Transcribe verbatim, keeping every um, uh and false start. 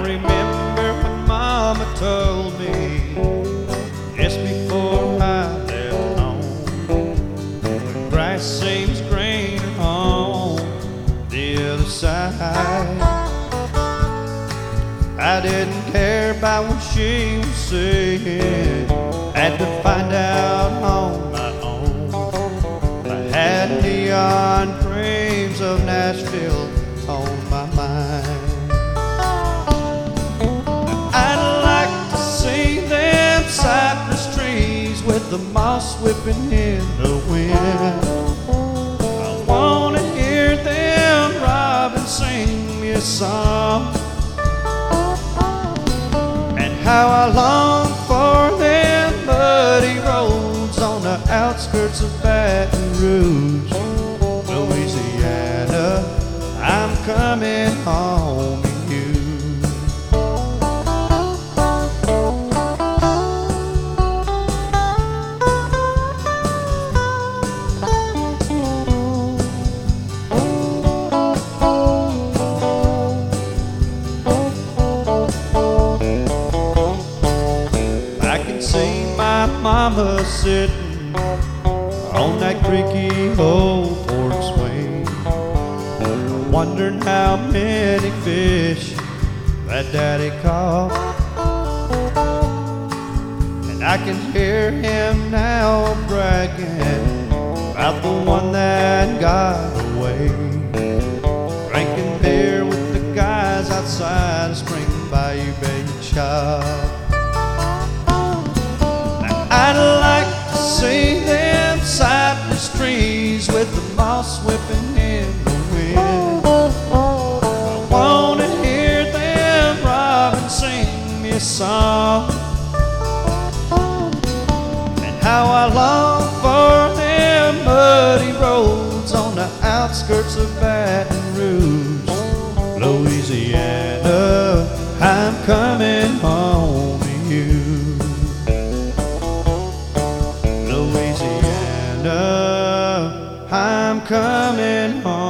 remember when Mama told me just before I left home, the grass seems greener on the other side. I didn't care about what she was saying, had to find out on my own. I had neon dreams of Nashville on my mind. I'd like to see them cypress trees with the moss whipping in the wind. I want to hear them robin sing me a song. How I long for them muddy roads on the outskirts of Baton Rouge, Louisiana. I'm coming home to you. See my mama sitting on that creaky old porch swing, wondering how many fish that daddy caught. And I can hear him now bragging about the one that got away, drinking beer with the guys outside a Spring Bayou bait shop. I'd like to see them cypress trees with the moss whipping in the wind. I want to hear them robin sing me a song. And how I long for them muddy roads on the outskirts of Baton Rouge, Louisiana. I'm coming home to you. I'm coming home.